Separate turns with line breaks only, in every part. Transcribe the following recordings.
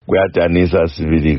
kuyadanisa sibili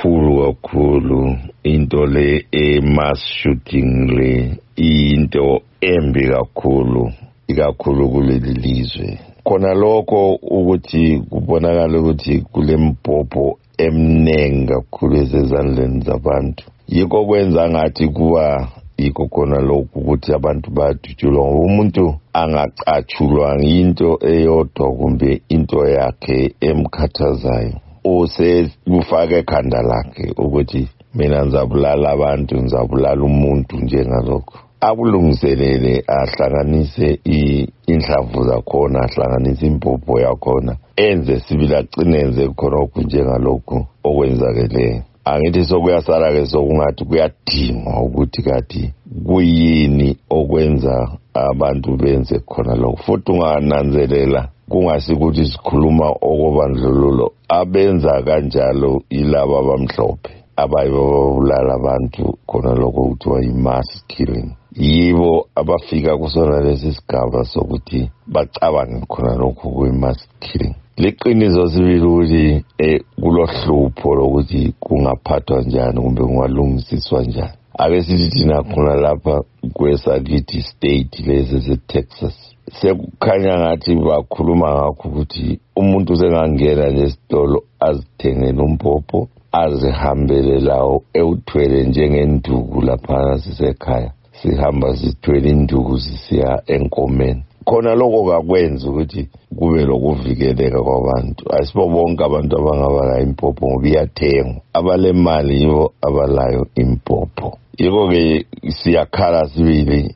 kakhulu into le mass shooting le into embi kakhulu ikakhulu kuleli lizwe. Khona lokho ukuthi kubonakala ukuthi kulempopho emnengi kakhulu ezandleni zabantu, yikho kwenza ngathi kuba yikho khona lokhu ukuthi abantu badutshulwa. Umuntu angacatshulwa into eyodwa kumbe into yakhe emkhathazayo, usekufaka ekhanda lakhe ukuthi mina ngizabulala abantu, ngizabulala umuntu njengalokho. Akulungiselele ahlanganise inhlavu zakhona, ahlanganise impopho yakhona, enze sibili acineze khona okunjengalokhu okwenzakeleyo. Angithi sokuyasala-ke sokungathi kuyadingwa ukuthi kathi kuyini okwenza abantu benze khona lokho. Futhi ungananzelela kungasikuthi sikhuluma okobandlululo, abenza kanjalo ilaba abamhlophe abayibulala abantu khona lokho kuthiwa yi-mass killing. Yibo abafika kusona lesi sigaba sokuthi bacabange khona lokho kuyi-mass killing. Liqiniso sibili ukuthi kulohlupho lokuthi kungaphathwa njani kumbe kungalungisiswa njani. Ake sithi thina khona lapha kwesakithi state lesi se-Texas, sekukhanya ngathi bakhuluma ngakho ukuthi umuntu sengangena nesitolo azithengele umpopho, azihambele lawo ewuthwele njengenduku laphana sisekhaya. Sihamba sithwele induku sisiya enkomeni. Khona lokho kakwenza ukuthi kube lokuvikeleka kwabantu. Asibo bonke abantu abangabala impopho ngoba iyathengwa. Abalemali yibo abalayo impopho. Yiko-ke siyakhala sibili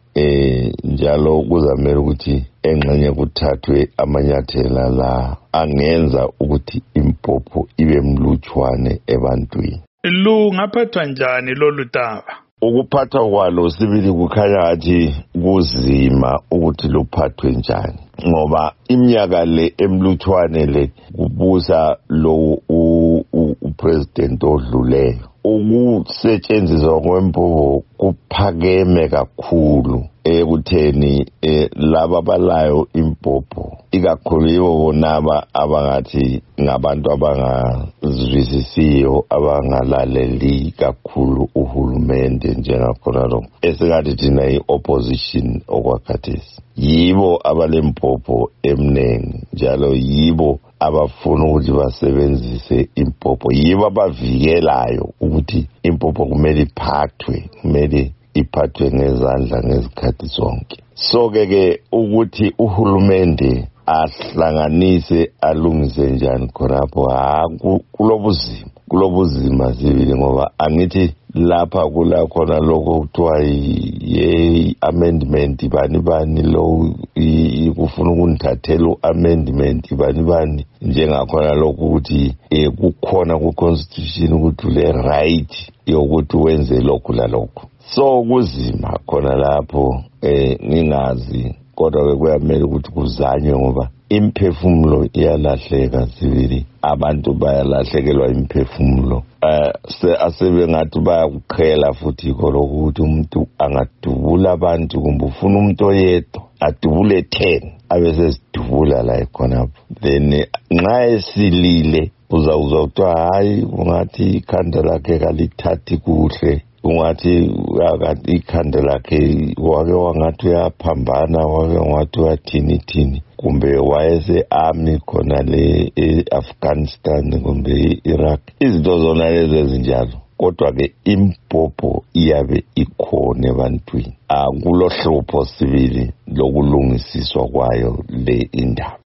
njalo kuzamele ukuthi engxenye kuthathwe amanyathela la angenza ukuthi impopho ibe mlutshwane ebantwini.
Lungaphathwa njani lolu daba?
Ukuphathwa kwalo sibili kukhanya ngathi kuzima ukuthi luphathwe njani, ngoba iminyaka le emlutshwane le kubusa lo upresident odluleyo. Ukusetshenziswa kwempopho kuphakeme kakhulu ekutheni laba abalayo impopho, ikakhulu yibo bonaba abangathi ngabantu abangazwisisiyo, abangalaleli kakhulu uhulumende njengakhona lo esingathi thina i-opposition okwakhathesi. Yibo abalempopho emnengi njalo yibo abafuna ukuthi basebenzise impopho, yibo abavikelayo ukuthi impopho kumele iphathwe ngezandla ngezikhathi zonke. So-ke ukuthi uhulumende ahlanganise alungise njani khonapho kulobuzima sibili, ngoba angithi lapha kula khona lokho kuthiwa yi-amendment bani lo kufuna ukunithathela u-amendment bani njengakhona lokho ukuthi kukhona ku-constitution ukuthi ule right yokuthi wenze lokhu lalokhu. So kuzima khona lapho ngingazi, kodwa kuyamele ukuthi kuzanywe ngoba imphefumulo iyalahleka sibili, abantu bayalahlekelwa imphefumulo. Asebengathi bayakuqhela futhi kolokho ukuthi umuntu angadubula abantu, kumbe ufuna umuntu oyedwa adubule 10 abesesidubula la khonapho, then nxa esilile uzawuzwa kuthiwa hayi ungathi ikhanda lakhe kalithathi kuhle, ungathi ikhanda lakhe wake wangathi uyaphambana, wake wangathi uyathini, kumbe wayese-army khona le e-Afghanistan kumbe e-Iraq, izinto zona lezo ezinjalo. Kodwa-ke impopho iyabe ikhona ebantwini. Kulohlupho sibili lokulungisiswa kwayo le indaba.